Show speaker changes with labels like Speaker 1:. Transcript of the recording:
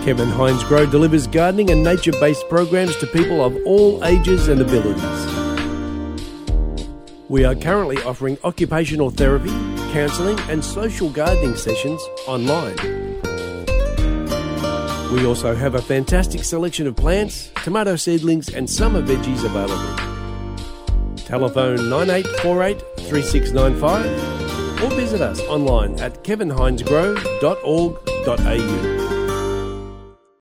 Speaker 1: Kevin Hines Grow delivers gardening and nature-based programs to people of all ages and abilities. We are currently offering occupational therapy, counselling and social gardening sessions online. We also have a fantastic selection of plants, tomato seedlings and summer veggies available. Telephone 9848 3695 or visit us online at kevinhinesgrow.org.au.